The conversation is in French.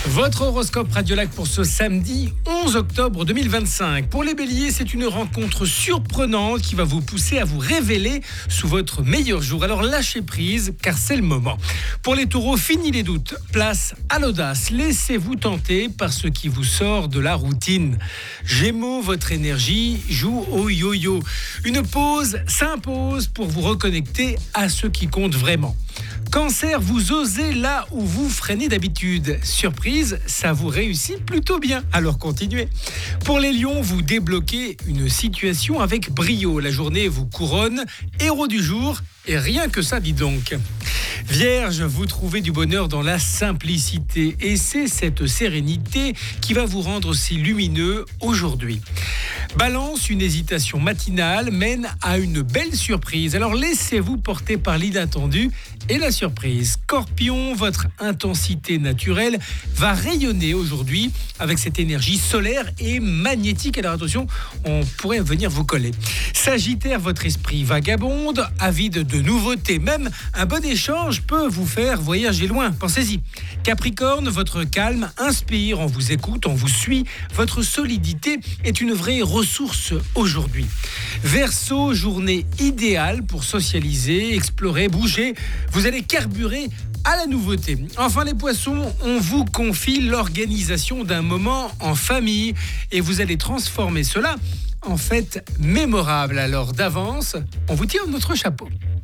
Votre horoscope Radiolac pour ce samedi 11 octobre 2025. Pour les béliers, c'est une rencontre surprenante qui va vous pousser à vous révéler sous votre meilleur jour. Alors lâchez prise car c'est le moment. Pour les taureaux, fini les doutes. Place à l'audace. Laissez-vous tenter par ce qui vous sort de la routine. Gémeaux, votre énergie joue au yo-yo. Une pause s'impose pour vous reconnecter à ce qui compte vraiment. Cancer, vous osez là où vous freinez d'habitude. Surprise, ça vous réussit plutôt bien. Alors continuez. Pour les lions, vous débloquez une situation avec brio. La journée vous couronne, héros du jour. Et rien que ça, dis donc. Vierge, vous trouvez du bonheur dans la simplicité. Et c'est cette sérénité qui va vous rendre si lumineux aujourd'hui. Balance, une hésitation matinale mène à une belle surprise. Alors laissez-vous porter par l'inattendu et la surprise. Scorpion, votre intensité naturelle va rayonner aujourd'hui avec cette énergie solaire et magnétique. Alors attention, on pourrait venir vous coller. Sagittaire, votre esprit vagabonde, avide de nouveautés. Même un bon échange peut vous faire voyager loin. Pensez-y. Capricorne, votre calme inspire, on vous écoute, on vous suit. Votre solidité est une vraie ressource aujourd'hui. Verseau, journée idéale pour socialiser, explorer, bouger. Vous allez carburer à la nouveauté. Enfin les poissons, on vous confie l'organisation d'un moment en famille et vous allez transformer cela en fête mémorable. Alors d'avance, on vous tire notre chapeau.